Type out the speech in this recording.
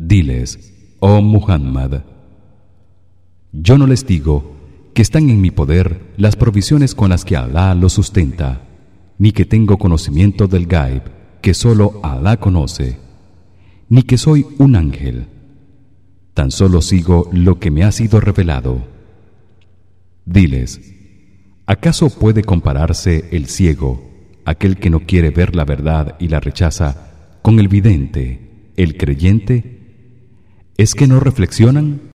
Diles: oh Muhammad, yo no les digo que están en mi poder las provisiones con las que Alá los sustenta, ni que tengo conocimiento del Gaib que solo Alá conoce, ni que soy un ángel. Tan solo sigo lo que me ha sido revelado. Diles: ¿acaso puede compararse el ciego, aquel que no quiere ver la verdad y la rechaza, con el vidente, el creyente? ¿Es que no reflexionan?